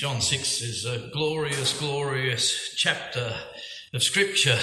John 6 is a glorious, glorious chapter of Scripture.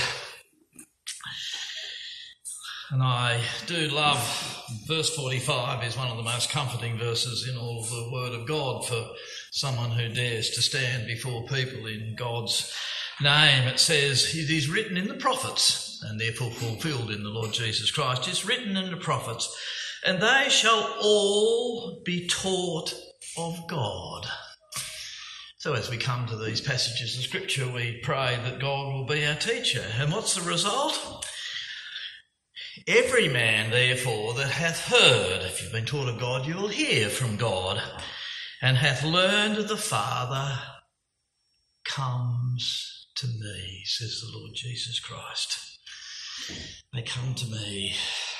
And I do love verse 45 is one of the most comforting verses in all of the Word of God for someone who dares to stand before people in God's name. It says, it is written in the prophets, and therefore fulfilled in the Lord Jesus Christ. It's written in the prophets, and they shall all be taught of God. So as we come to these passages of Scripture, we pray that God will be our teacher. And what's the result? Every man, therefore, that hath heard, if you've been taught of God, you will hear from God, and hath learned of the Father, comes to me, says the Lord Jesus Christ. They come to me.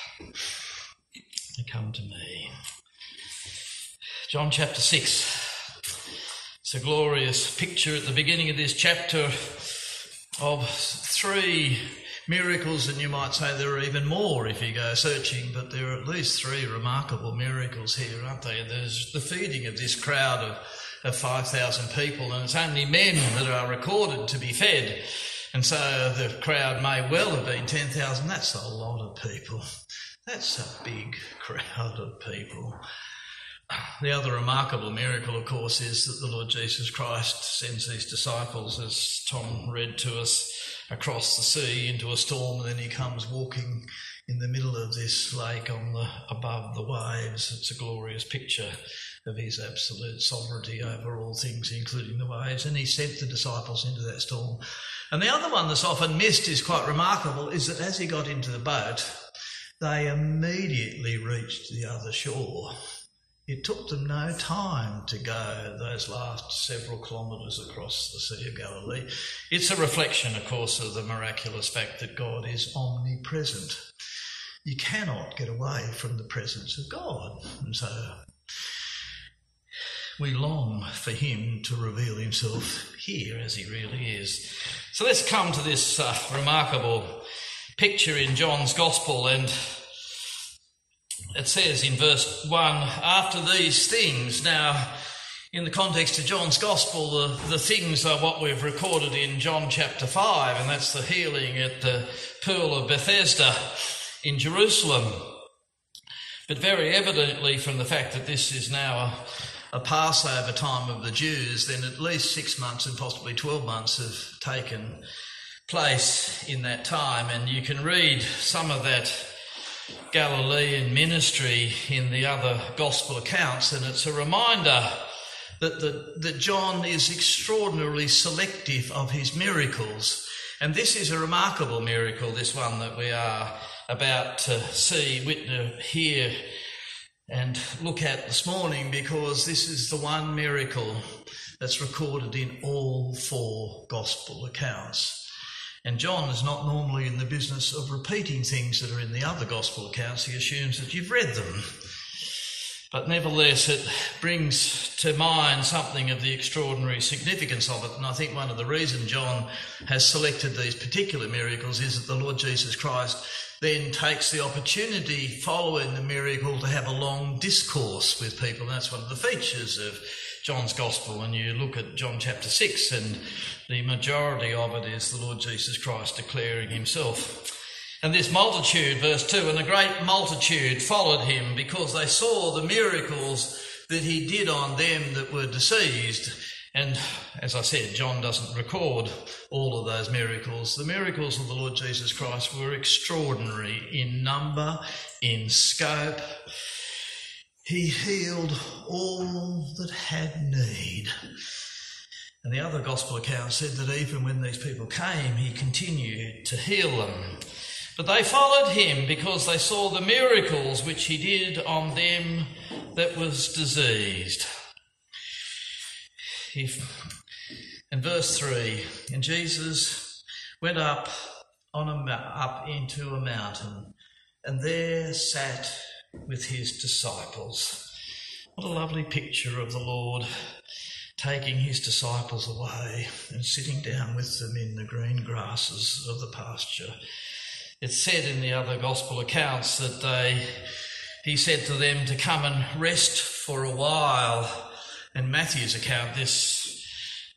They come to me. John chapter 6. It's a glorious picture at the beginning of this chapter of three miracles, and you might say there are even more if you go searching, but there are at least three remarkable miracles here, aren't there? There's the feeding of this crowd of 5,000 people, and it's only men that are recorded to be fed. And so the crowd may well have been 10,000. That's a lot of people. That's a big crowd of people. The other remarkable miracle, of course, is that the Lord Jesus Christ sends these disciples, as Tom read to us, across the sea into a storm, and then he comes walking in the middle of this lake above the waves. It's a glorious picture of his absolute sovereignty over all things, including the waves, and he sent the disciples into that storm. And the other one that's often missed is quite remarkable, is that as he got into the boat, they immediately reached the other shore. It took them no time to go those last several kilometres across the Sea of Galilee. It's a reflection, of course, of the miraculous fact that God is omnipresent. You cannot get away from the presence of God. And so we long for him to reveal himself here as he really is. So let's come to this remarkable picture in John's Gospel, and it says in verse 1, after these things. Now, in the context of John's Gospel, the things are what we've recorded in John chapter 5, and that's the healing at the pool of Bethesda in Jerusalem. But very evidently, from the fact that this is now a Passover time of the Jews, then at least 6 months and possibly 12 months have taken place in that time. And you can read some of that Galilean ministry in the other gospel accounts, and it's a reminder that John is extraordinarily selective of his miracles. And this is a remarkable miracle, this one that we are about to see, witness, hear and look at this morning, because this is the one miracle that's recorded in all four gospel accounts. And John is not normally in the business of repeating things that are in the other gospel accounts. He assumes that you've read them. But nevertheless, it brings to mind something of the extraordinary significance of it. And I think one of the reasons John has selected these particular miracles is that the Lord Jesus Christ then takes the opportunity following the miracle to have a long discourse with people. And that's one of the features of John's Gospel. When you look at John chapter 6, and the majority of it is the Lord Jesus Christ declaring himself. And this multitude, verse 2, and a great multitude followed him, because they saw the miracles that he did on them that were diseased. And as I said, John doesn't record all of those miracles. The miracles of the Lord Jesus Christ were extraordinary in number, in scope. He healed all that had need. And the other gospel account said that even when these people came, he continued to heal them. But they followed him because they saw the miracles which he did on them that was diseased. In verse 3, and Jesus went up into a mountain, and there sat with his disciples. What a lovely picture of the Lord taking his disciples away and sitting down with them in the green grasses of the pasture. It's said in the other gospel accounts that he said to them to come and rest for a while. In Matthew's account, this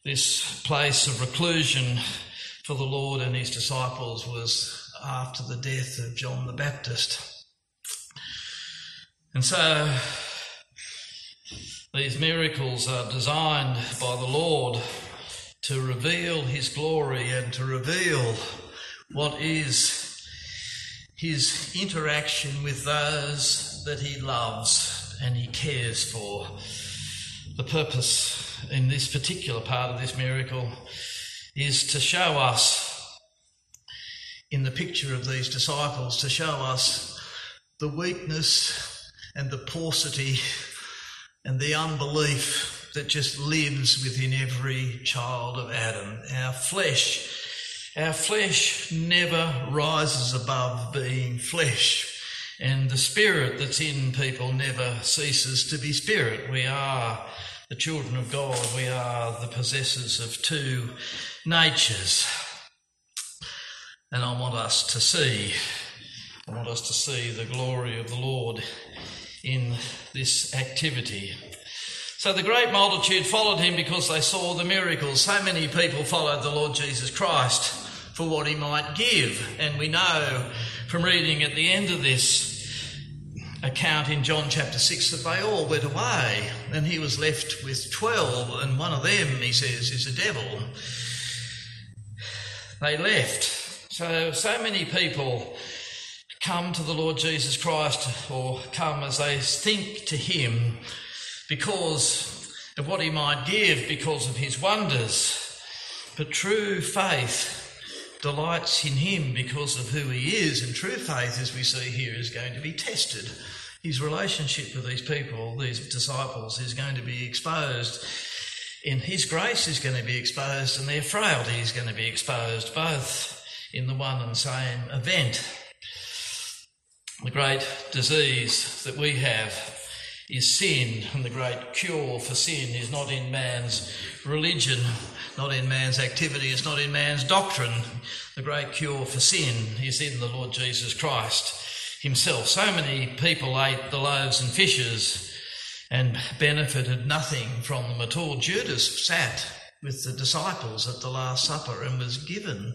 This place of reclusion for the Lord and his disciples was after the death of John the Baptist. And so these miracles are designed by the Lord to reveal his glory and to reveal what is his interaction with those that he loves and he cares for. The purpose in this particular part of this miracle is to show us, in the picture of these disciples, to show us the weakness and the paucity and the unbelief that just lives within every child of Adam. Our flesh never rises above being flesh, and the spirit that's in people never ceases to be spirit. We are the children of God. We are the possessors of two natures. And I want us to see the glory of the Lord in this activity. So the great multitude followed him because they saw the miracles. So many people followed the Lord Jesus Christ for what he might give. And we know from reading at the end of this account in John chapter 6 that they all went away and he was left with 12, and one of them, he says, is a devil. They left. So many people come to the Lord Jesus Christ, or come as they think to him, because of what he might give, because of his wonders. But true faith delights in him because of who he is, and true faith, as we see here, is going to be tested. His relationship with these people, these disciples, is going to be exposed, and his grace is going to be exposed, and their frailty is going to be exposed, both in the one and same event. The great disease that we have is sin, and the great cure for sin is not in man's religion, not in man's activity, it's not in man's doctrine. The great cure for sin is in the Lord Jesus Christ himself. So many people ate the loaves and fishes and benefited nothing from them at all. Judas sat with the disciples at the Last Supper and was given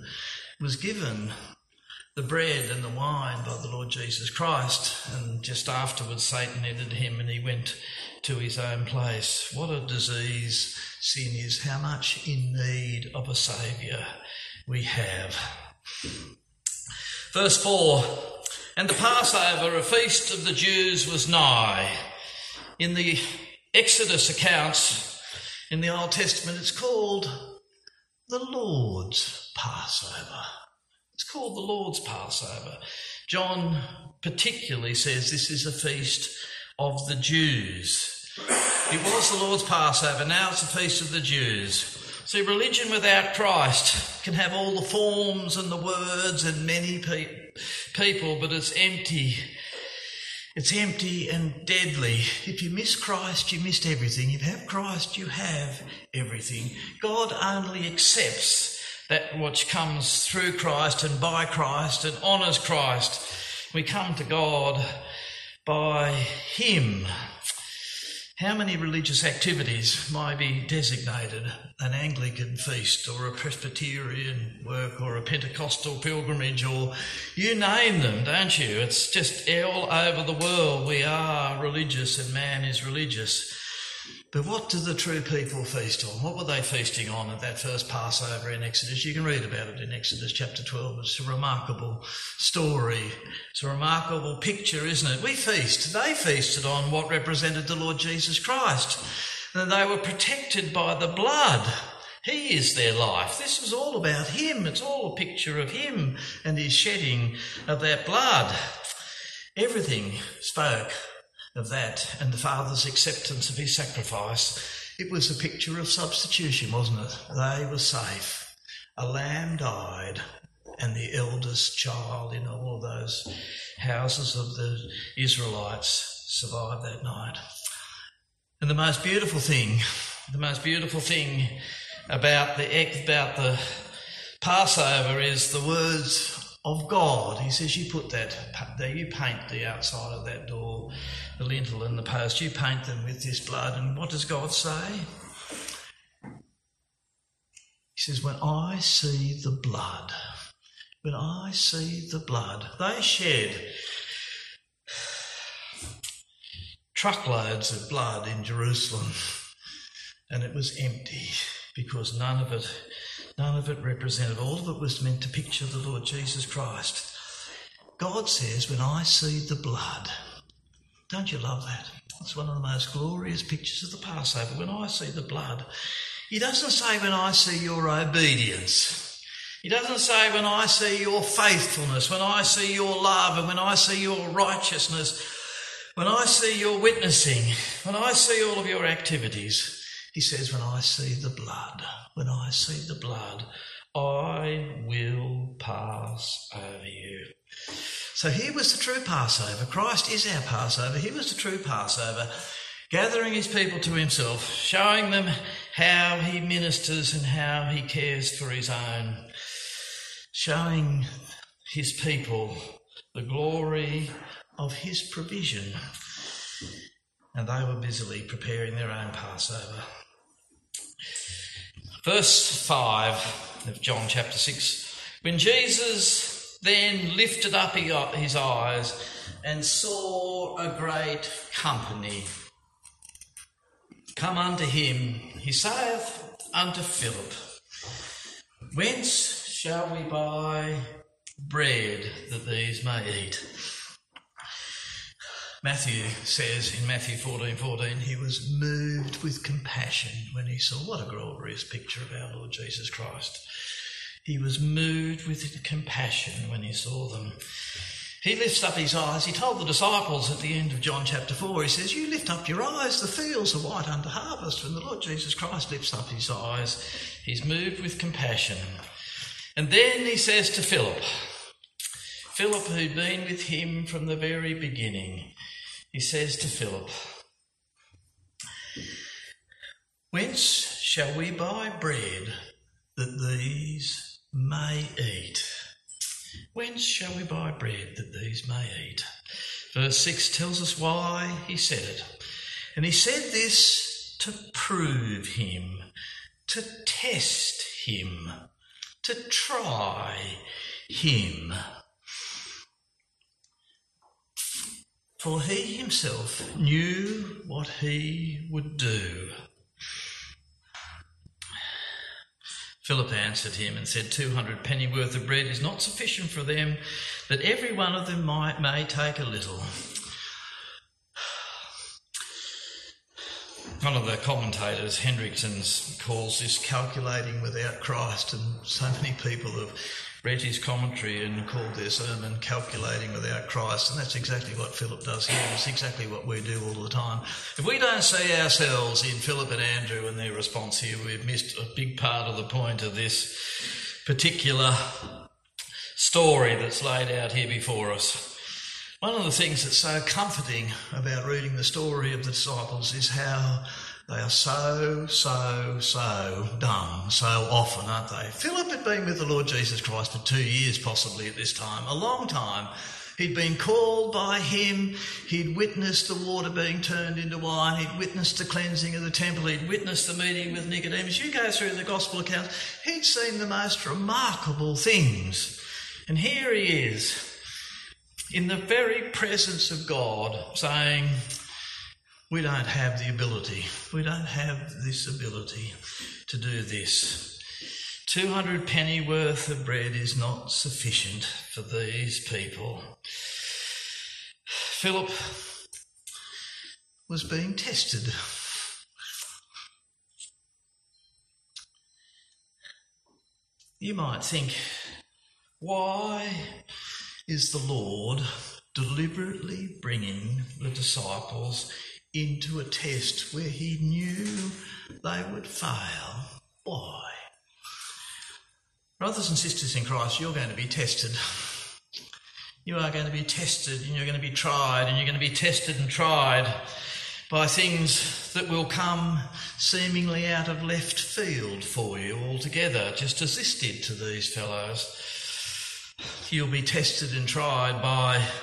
the bread and the wine by the Lord Jesus Christ, and just afterwards Satan entered him and he went to his own place. What a disease sin is, how much in need of a saviour we have. Verse 4, and the Passover, a feast of the Jews, was nigh. In the Exodus accounts in the Old Testament, it's called the Lord's Passover. It's called the Lord's Passover. John particularly says this is a feast of the Jews. It was the Lord's Passover, now it's a feast of the Jews. See, religion without Christ can have all the forms and the words and many people, but it's empty. It's empty and deadly. If you miss Christ, you missed everything. If you have Christ, you have everything. God only accepts that which comes through Christ and by Christ and honours Christ. We come to God by him. How many religious activities might be designated an Anglican feast or a Presbyterian work or a Pentecostal pilgrimage, or you name them, don't you? It's just all over the world. We are religious and man is religious. But what do the true people feast on? What were they feasting on at that first Passover in Exodus? You can read about it in Exodus chapter 12. It's a remarkable story. It's a remarkable picture, isn't it? We feast. They feasted on what represented the Lord Jesus Christ. And they were protected by the blood. He is their life. This was all about him. It's all a picture of him and his shedding of that blood. Everything spoke of that and the Father's acceptance of his sacrifice. It was a picture of substitution, wasn't it? They were safe. A lamb died, and the eldest child in all of those houses of the Israelites survived that night. And the most beautiful thing about the Passover is the words of God. He says, you put that there, you paint the outside of that door, the lintel and the post, you paint them with this blood. And what does God say? says, when I see the blood, when I see the blood, they shed truckloads of blood in Jerusalem, and it was empty because none of it represented. All of it was meant to picture the Lord Jesus Christ. God says, when I see the blood, don't you love that? It's one of the most glorious pictures of the Passover. When I see the blood, he doesn't say when I see your obedience. He doesn't say when I see your faithfulness, when I see your love, and when I see your righteousness, when I see your witnessing, when I see all of your activities. He says, when I see the blood, when I see the blood, I will pass over you. So here was the true Passover. Christ is our Passover. He was the true Passover, gathering his people to himself, showing them how he ministers and how he cares for his own, showing his people the glory of his provision. And they were busily preparing their own Passover. Verse 5 of John chapter 6. When Jesus then lifted up his eyes and saw a great company come unto him, he saith unto Philip, whence shall we buy bread that these may eat? Matthew says in Matthew 14:14, he was moved with compassion when he saw. What a glorious picture of our Lord Jesus Christ. He was moved with compassion when he saw them. He lifts up his eyes. He told the disciples at the end of John chapter 4, he says, you lift up your eyes, the fields are white unto harvest. When the Lord Jesus Christ lifts up his eyes, he's moved with compassion. And then he says to Philip, who'd been with him from the very beginning, he says to Philip, whence shall we buy bread that these may eat? Whence shall we buy bread that these may eat? Verse 6 tells us why he said it. And he said this to prove him, to test him, to try him. For he himself knew what he would do. Philip answered him and said, 200 pennyworth of bread is not sufficient for them, that every one of them may take a little. One of the commentators, Hendrickson, calls this calculating without Christ, and so many people have read his commentary and called their sermon Calculating Without Christ, and that's exactly what Philip does here. It's exactly what we do all the time. If we don't see ourselves in Philip and Andrew and their response here, we've missed a big part of the point of this particular story that's laid out here before us. One of the things that's so comforting about reading the story of the disciples is how they are so dumb so often, aren't they? Philip had been with the Lord Jesus Christ for 2 years possibly at this time, a long time. He'd been called by him. He'd witnessed the water being turned into wine. He'd witnessed the cleansing of the temple. He'd witnessed the meeting with Nicodemus. You go through the gospel accounts, he'd seen the most remarkable things. And here he is, in the very presence of God, saying, we don't have the ability. We don't have this ability to do this. 200 pennyworth of bread is not sufficient for these people. Philip was being tested. You might think, why is the Lord deliberately bringing the disciples into a test where he knew they would fail? Why? Brothers and sisters in Christ, you're going to be tested. You are going to be tested and you're going to be tried, and you're going to be tested and tried by things that will come seemingly out of left field for you altogether, just as this did to these fellows. You'll be tested and tried by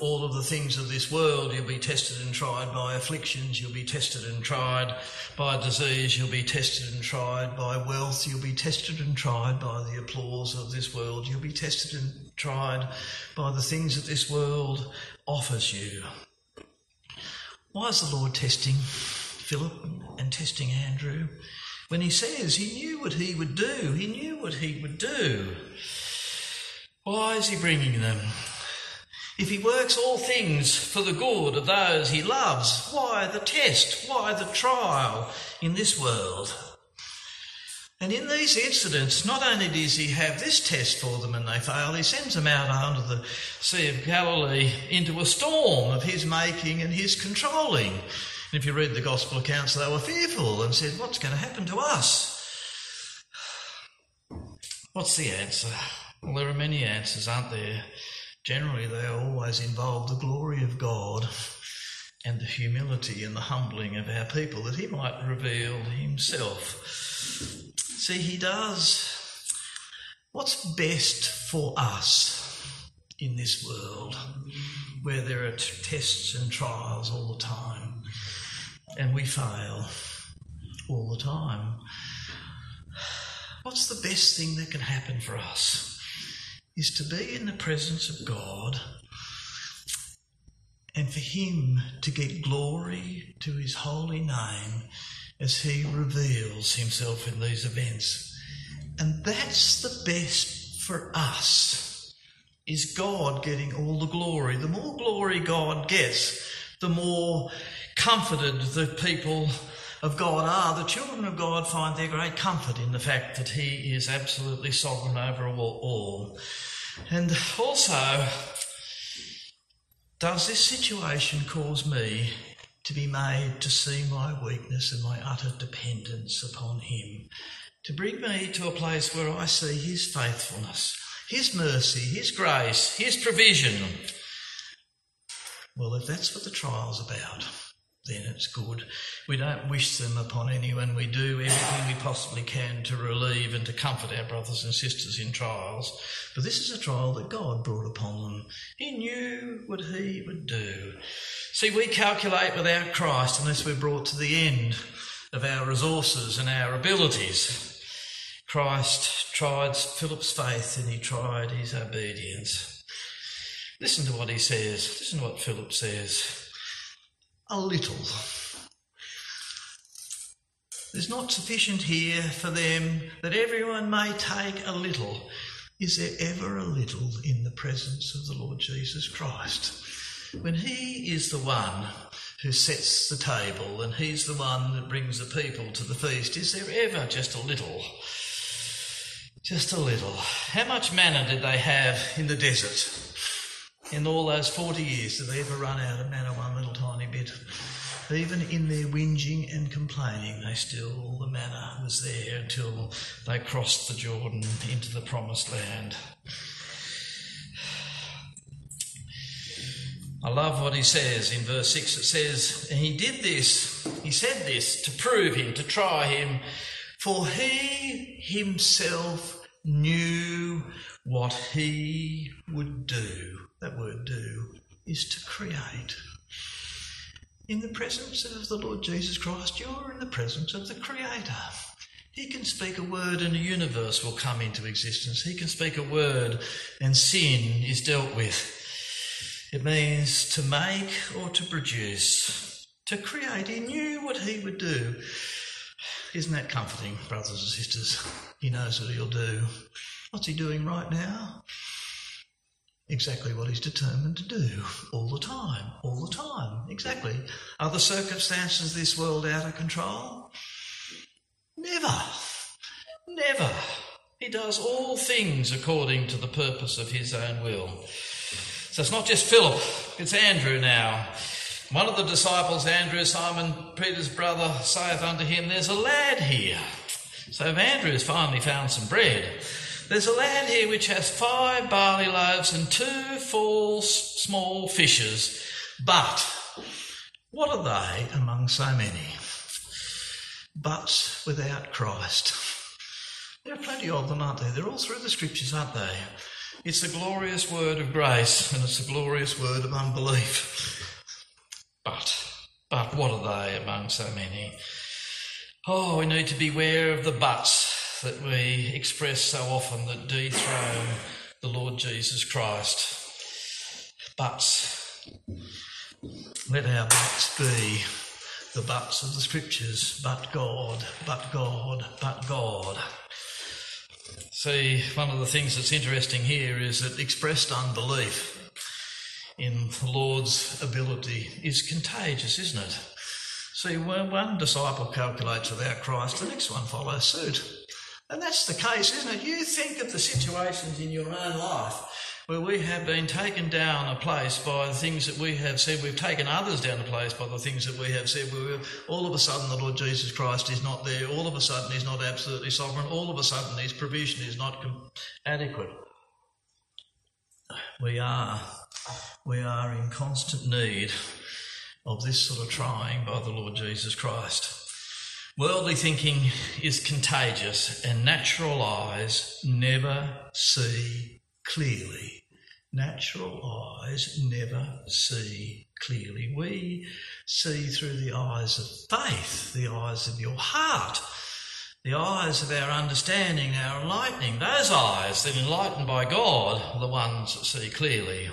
all of the things of this world. You'll be tested and tried by afflictions. You'll be tested and tried by disease. You'll be tested and tried by wealth. You'll be tested and tried by the applause of this world. You'll be tested and tried by the things that this world offers you. Why is the Lord testing Philip and testing Andrew? When he says he knew what he would do, he knew what he would do. Why is he bringing them? If he works all things for the good of those he loves, why the test? Why the trial in this world? And in these incidents, not only does he have this test for them and they fail, he sends them out onto the Sea of Galilee into a storm of his making and his controlling. And if you read the gospel accounts, they were fearful and said, what's going to happen to us? What's the answer? Well, there are many answers, aren't there? Generally, they always involve the glory of God and the humility and the humbling of our people, that he might reveal himself. See, he does what's best for us in this world, where there are tests and trials all the time, and we fail all the time. What's the best thing that can happen for us? Is to be in the presence of God and for him to get glory to his holy name as he reveals himself in these events. And that's the best for us, is God getting all the glory. The more glory God gets, the more comforted the people of God are. The children of God find their great comfort in the fact that he is absolutely sovereign over all. And also, does this situation cause me to be made to see my weakness and my utter dependence upon him, to bring me to a place where I see his faithfulness, his mercy, his grace, his provision? Well, if that's what the trial's about, then it's good. We don't wish them upon anyone. We do everything we possibly can to relieve and to comfort our brothers and sisters in trials. But this is a trial that God brought upon them. He knew what he would do. See, we calculate without Christ unless we're brought to the end of our resources and our abilities. Christ tried Philip's faith and he tried his obedience. Listen to what he says. Listen to what Philip says. A little. There's not sufficient here for them that everyone may take a little. Is there ever a little in the presence of the Lord Jesus Christ? When he is the one who sets the table and he's the one that brings the people to the feast, is there ever just a little? Just a little. How much manna did they have in the desert? In all those 40 years, did they ever run out of manna one little tiny bit? Even in their whinging and complaining, the manna was there until they crossed the Jordan into the promised land. I love what he says in verse 6. It says, and he said this to prove him, to try him, for he himself knew what he would do. That word do is to create. In the presence of the Lord Jesus Christ, you're in the presence of the Creator. He can speak a word and a universe will come into existence. He can speak a word and sin is dealt with. It means to make or to produce, to create. He knew what he would do. Isn't that comforting, brothers and sisters? He knows what he'll do. What's he doing right now? Exactly what he's determined to do all the time, exactly. Are the circumstances of this world out of control? Never. He does all things according to the purpose of his own will. So it's not just Philip, it's Andrew now. One of the disciples, Andrew, Simon Peter's brother, saith unto him, there's a lad here. So if Andrew has finally found some bread, there's a lad here which has 5 barley loaves and 2 full small fishes. But what are they among so many? But without Christ. There are plenty of them, aren't there? They're all through the scriptures, aren't they? It's a glorious word of grace and it's a glorious word of unbelief. But what are they among so many? Oh, we need to beware of the buts that we express so often that dethrone the Lord Jesus Christ. Buts. Let our buts be the buts of the Scriptures. But God, but God, but God. See, one of the things that's interesting here is that expressed unbelief in the Lord's ability is contagious, isn't it? See, when one disciple calculates without Christ, the next one follows suit. And that's the case, isn't it? You think of the situations in your own life where we have been taken down a place by the things that we have said. We've taken others down a place by the things that we have said. All of a sudden the Lord Jesus Christ is not there. All of a sudden he's not absolutely sovereign. All of a sudden his provision is not adequate. We are in constant need of this sort of trying by the Lord Jesus Christ. Worldly thinking is contagious and natural eyes never see clearly. Natural eyes never see clearly. We see through the eyes of faith, the eyes of your heart, the eyes of our understanding, our enlightening. Those eyes that are enlightened by God are the ones that see clearly.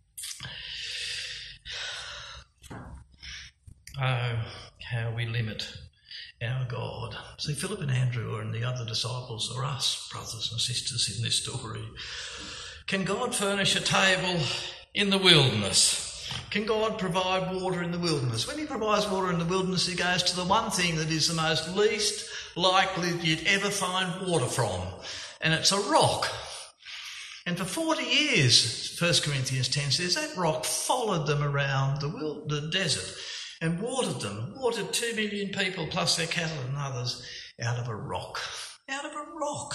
Oh, how we limit our God. See, Philip and Andrew and the other disciples are us, brothers and sisters, in this story. Can God furnish a table in the wilderness? Can God provide water in the wilderness? When he provides water in the wilderness, he goes to the one thing that is the most least likely you'd ever find water from, and it's a rock. And for 40 years, 1 Corinthians 10 says, that rock followed them around the desert and watered 2 million people plus their cattle and others out of a rock. Out of a rock.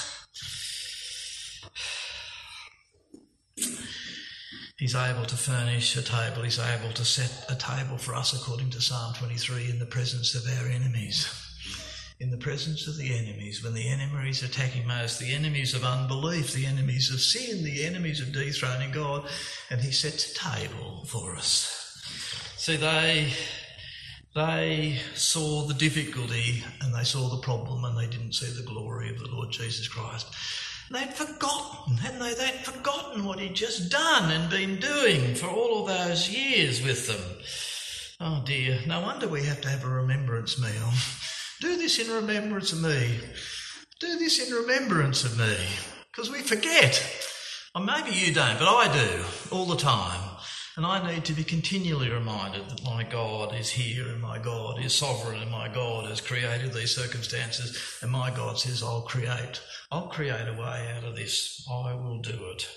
He's able to furnish a table. He's able to set a table for us according to Psalm 23 in the presence of our enemies. In the presence of the enemies, when the enemies are attacking most, the enemies of unbelief, the enemies of sin, the enemies of dethroning God, and he sets a table for us. See, they saw the difficulty and they saw the problem and they didn't see the glory of the Lord Jesus Christ. They'd forgotten, hadn't they? They'd forgotten what he'd just done and been doing for all of those years with them. Oh dear, no wonder we have to have a remembrance meal. Do this in remembrance of me. Do this in remembrance of me. Because we forget. Or maybe you don't, but I do all the time. And I need to be continually reminded that my God is here and my God is sovereign and my God has created these circumstances and my God says, I'll create a way out of this. I will do it.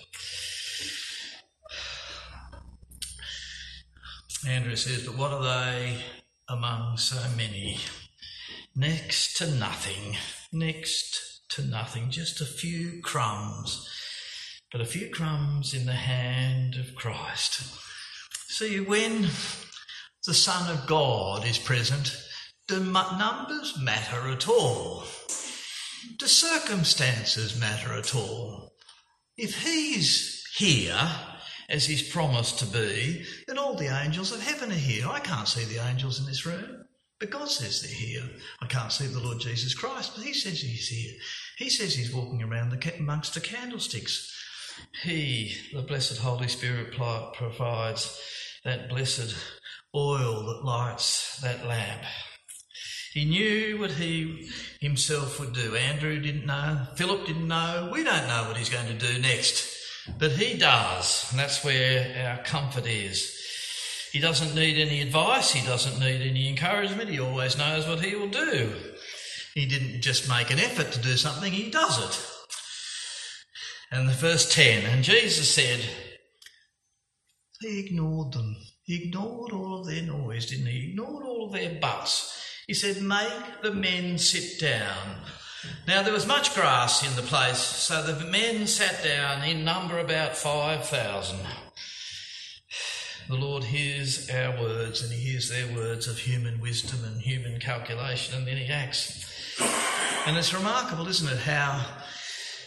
Andrew says, but what are they among so many? Next to nothing. Next to nothing. Just a few crumbs. But a few crumbs in the hand of Christ. See, when the Son of God is present, do numbers matter at all? Do circumstances matter at all? If he's here, as he's promised to be, then all the angels of heaven are here. I can't see the angels in this room, but God says they're here. I can't see the Lord Jesus Christ, but he says he's here. He says he's walking around amongst the candlesticks. He, the blessed Holy Spirit, provides that blessed oil that lights that lamp. He knew what he himself would do. Andrew didn't know. Philip didn't know. We don't know what he's going to do next. But he does. And that's where our comfort is. He doesn't need any advice. He doesn't need any encouragement. He always knows what he will do. He didn't just make an effort to do something. He does it. And the verse 10, and Jesus said, he ignored them. He ignored all of their noise, didn't he? He ignored all of their buts. He said, make the men sit down. Now, there was much grass in the place, so the men sat down, in number about 5,000. The Lord hears our words, and he hears their words of human wisdom and human calculation, and then he acts. And it's remarkable, isn't it, how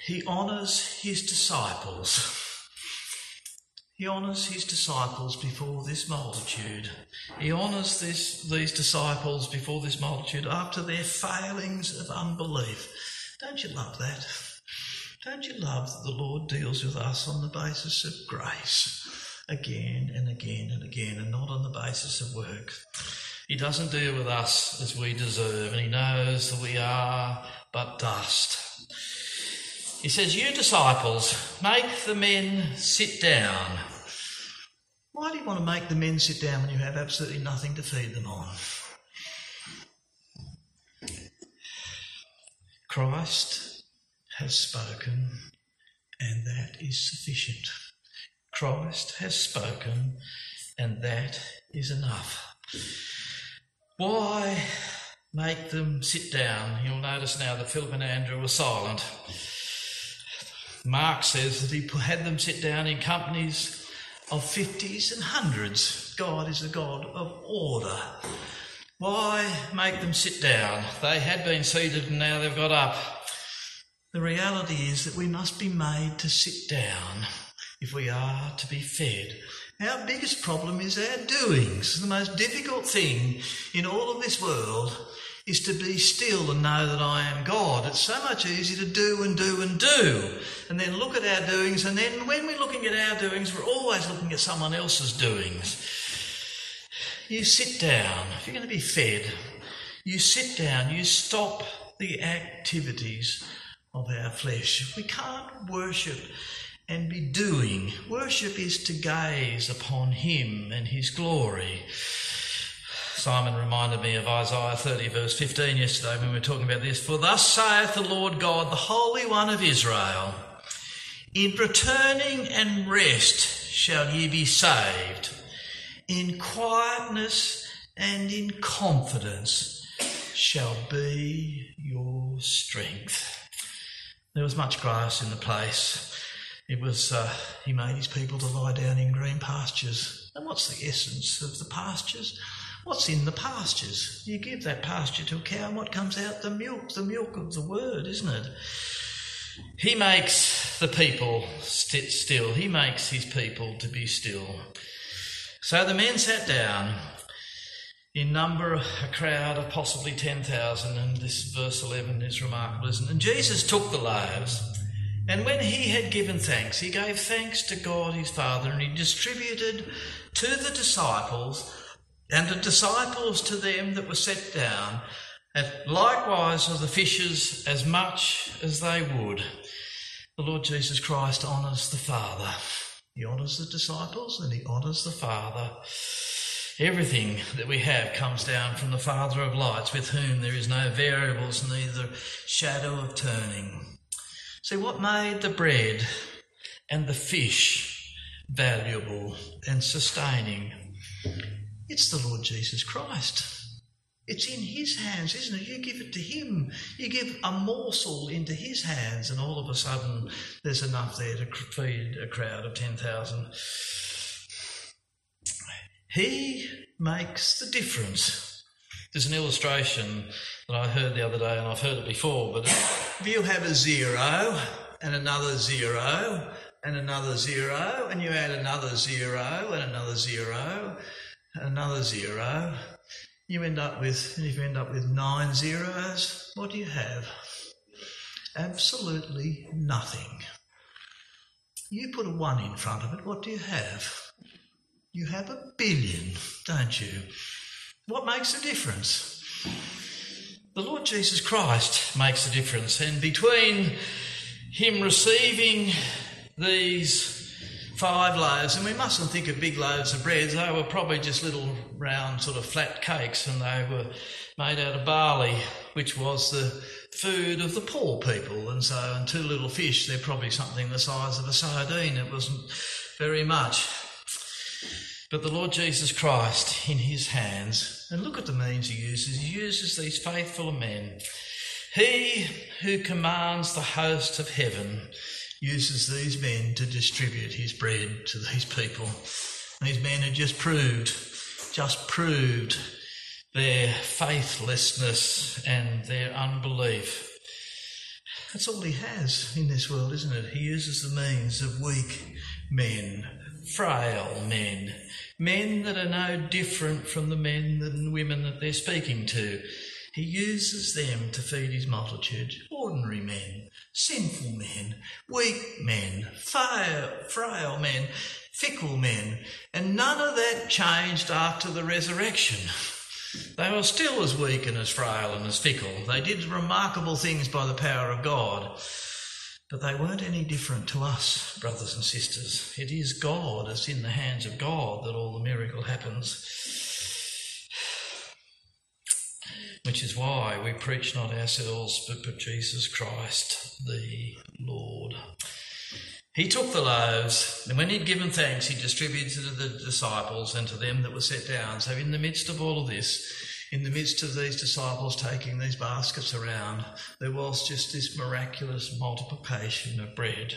he honours his disciples. He honours his disciples before this multitude. He honours these disciples before this multitude after their failings of unbelief. Don't you love that? Don't you love that the Lord deals with us on the basis of grace again and again and again, and not on the basis of work? He doesn't deal with us as we deserve, and he knows that we are but dust. He says, you disciples, make the men sit down. Why do you want to make the men sit down when you have absolutely nothing to feed them on? Christ has spoken, and that is sufficient. Christ has spoken, and that is enough. Why make them sit down? You'll notice now that Philip and Andrew were silent. Mark says that he had them sit down in companies of 50s and 100s. God is a God of order. Why make them sit down? They had been seated and now they've got up. The reality is that we must be made to sit down if we are to be fed. Our biggest problem is our doings. The most difficult thing in all of this world is to be still and know that I am God. It's so much easier to do and do and do, and then look at our doings, and then when we're looking at our doings, we're always looking at someone else's doings. You sit down. If you're going to be fed, you sit down, you stop the activities of our flesh. We can't worship and be doing. Worship is to gaze upon him and his glory. Simon reminded me of Isaiah 30 verse 15 yesterday when we were talking about this. For thus saith the Lord God, the Holy One of Israel, in returning and rest shall ye be saved. In quietness and in confidence shall be your strength. There was much grass in the place. It was, he made his people to lie down in green pastures. And what's the essence of the pastures? What's in the pastures? You give that pasture to a cow and what comes out? The milk of the word, isn't it? He makes the people sit still. He makes his people to be still. So the men sat down, in number a crowd of possibly 10,000, and this verse 11 is remarkable, isn't it? And Jesus took the loaves, and when he had given thanks, he gave thanks to God his Father, and he distributed to the disciples, and the disciples to them that were set down, and likewise of the fishes as much as they would. The Lord Jesus Christ honours the Father. He honours the disciples and he honours the Father. Everything that we have comes down from the Father of lights, with whom there is no variables, neither shadow of turning. See, what made the bread and the fish valuable and sustaining? It's the Lord Jesus Christ. It's in his hands, isn't it? You give it to him. You give a morsel into his hands, and all of a sudden there's enough there to feed a crowd of 10,000. He makes the difference. There's an illustration that I heard the other day, and I've heard it before, but if you have a 0 and another 0 and another 0, and you add another 0 and another 0 and another 0, you end up with, and if you end up with 9 zeros, what do you have? Absolutely nothing. You put a 1 in front of it, what do you have? You have 1 billion, don't you? What makes the difference? The Lord Jesus Christ makes the difference, and between him receiving these 5 loaves, and we mustn't think of big loaves of bread, they were probably just little round sort of flat cakes, and they were made out of barley, which was the food of the poor people, and so, and 2 little fish, they're probably something the size of a sardine. It wasn't very much. But the Lord Jesus Christ in his hands, and look at the means he uses these faithful men. He who commands the host of heaven uses these men to distribute his bread to these people. These men had just proved their faithlessness and their unbelief. That's all he has in this world, isn't it? He uses the means of weak men, frail men, men that are no different from the men and women that they're speaking to. He uses them to feed his multitude. Ordinary men, sinful men, weak men, frail men, fickle men. And none of that changed after the resurrection. They were still as weak and as frail and as fickle. They did remarkable things by the power of God. But they weren't any different to us, brothers and sisters. It is God, it's in the hands of God that all the miracle happens. Which is why we preach not ourselves, but Jesus Christ, the Lord. He took the loaves, and when he'd given thanks, he distributed to the disciples and to them that were set down. So in the midst of all of this, in the midst of these disciples taking these baskets around, there was just this miraculous multiplication of bread.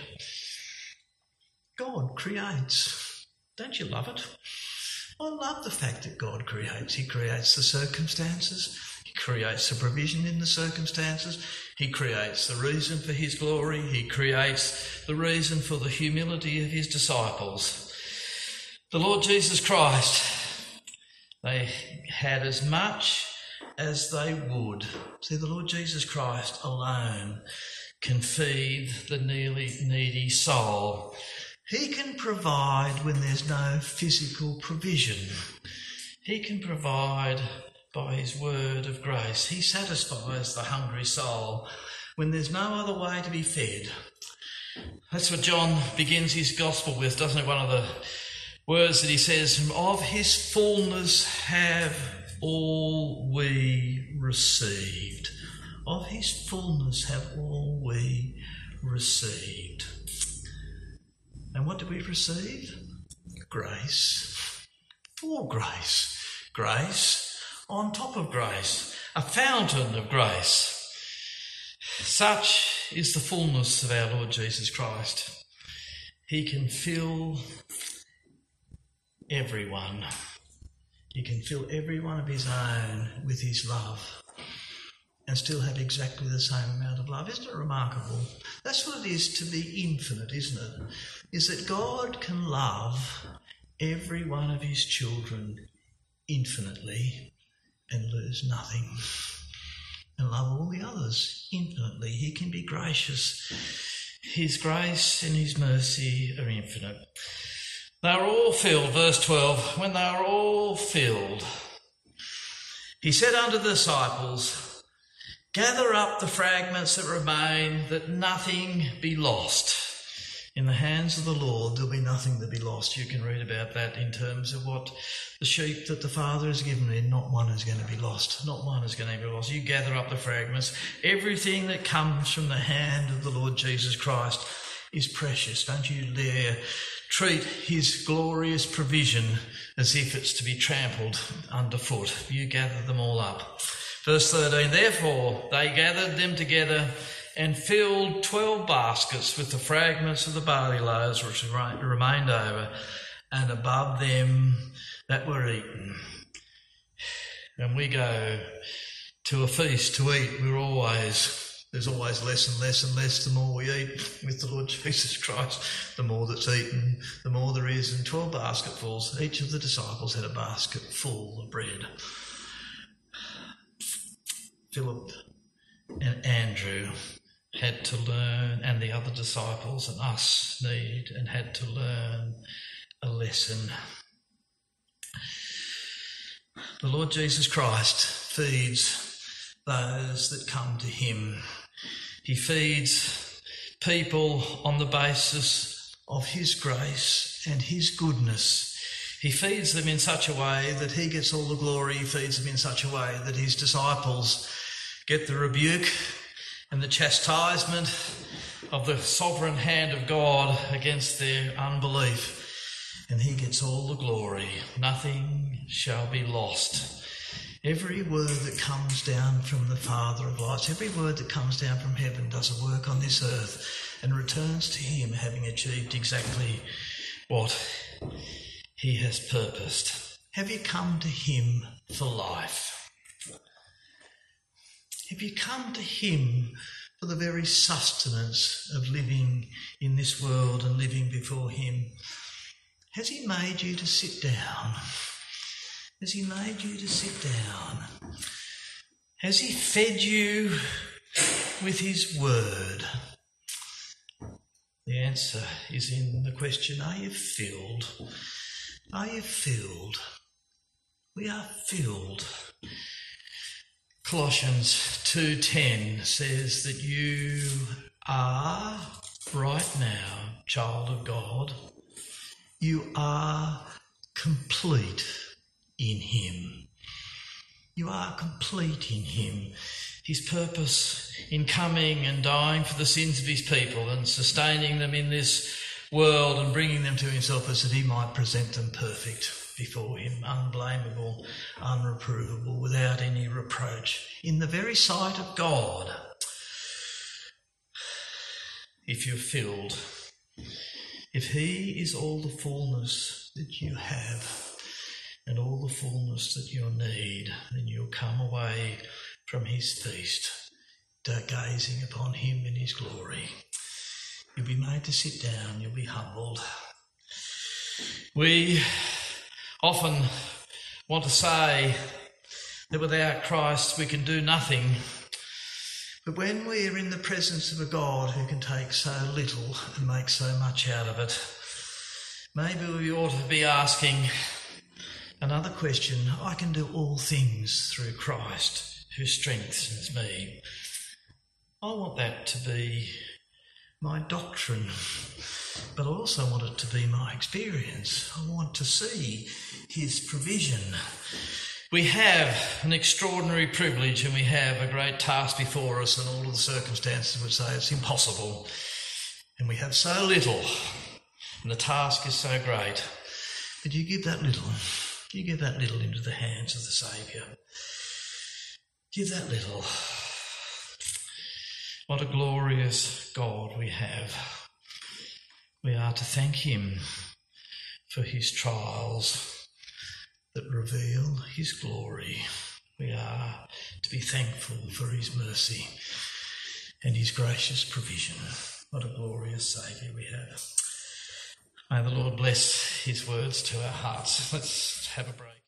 God creates. Don't you love it? I love the fact that God creates. He creates the circumstances. He creates the provision in the circumstances. He creates the reason for his glory. He creates the reason for the humility of his disciples. The Lord Jesus Christ, they had as much as they would. See, the Lord Jesus Christ alone can feed the needy soul. He can provide when there's no physical provision. He can provide by his word of grace. He satisfies the hungry soul when there's no other way to be fed. That's what John begins his gospel with, doesn't it? One of the words that he says, of his fullness have all we received. Of his fullness have all we received. And what did we receive? Grace. For grace. Grace on top of grace, a fountain of grace. Such is the fullness of our Lord Jesus Christ. He can fill everyone. He can fill every one of his own with his love and still have exactly the same amount of love. Isn't it remarkable? That's what it is to be infinite, isn't it? Is that God can love every one of his children infinitely and lose nothing, and love all the others infinitely. He can be gracious. His grace and his mercy are infinite. They are all filled, verse 12, when they are all filled, he said unto the disciples, gather up the fragments that remain, that nothing be lost. In the hands of the Lord, there'll be nothing to be lost. You can read about that in terms of what the sheep that the Father has given me. Not one is going to be lost. Not one is going to be lost. You gather up the fragments. Everything that comes from the hand of the Lord Jesus Christ is precious. Don't you dare treat his glorious provision as if it's to be trampled underfoot. You gather them all up. Verse 13, therefore they gathered them together and filled 12 baskets with the fragments of the barley loaves which remained over, and above them that were eaten. When we go to a feast to eat, there's always less and less and less the more we eat with the Lord Jesus Christ. The more that's eaten, the more there is. And 12 basketfuls, each of the disciples had a basket full of bread. Philip and Andrew had to learn, and the other disciples and us had to learn a lesson. The Lord Jesus Christ feeds those that come to him. He feeds people on the basis of his grace and his goodness. He feeds them in such a way that he gets all the glory. He feeds them in such a way that his disciples get the rebuke and the chastisement of the sovereign hand of God against their unbelief. And he gets all the glory. Nothing shall be lost. Every word that comes down from the Father of lights, every word that comes down from heaven does a work on this earth and returns to him having achieved exactly what he has purposed. Have you come to him for life? Have you come to him for the very sustenance of living in this world and living before him? Has he made you to sit down? Has he made you to sit down? Has he fed you with his word? The answer is in the question, are you filled? Are you filled? We are filled. Colossians 2:10 says that you are, right now, child of God. You are complete in him. You are complete in him. His purpose in coming and dying for the sins of his people and sustaining them in this world and bringing them to himself is that he might present them perfect before him, unblameable, unreprovable, without any reproach, in the very sight of God. If you're filled, if he is all the fullness that you have and all the fullness that you'll need, then you'll come away from his feast, gazing upon him in his glory. You'll be made to sit down, you'll be humbled. We often want to say that without Christ we can do nothing. But when we're in the presence of a God who can take so little and make so much out of it, maybe we ought to be asking another question. I can do all things through Christ who strengthens me. I want that to be my doctrine, but I also want it to be my experience. I want to see his provision. We have an extraordinary privilege and we have a great task before us, and all of the circumstances would say it's impossible. And we have so little and the task is so great. But you give that little into the hands of the Saviour. Give that little. What a glorious God we have. We are to thank him for his trials that reveal his glory. We are to be thankful for his mercy and his gracious provision. What a glorious Saviour we have. May the Lord bless his words to our hearts. Let's have a break.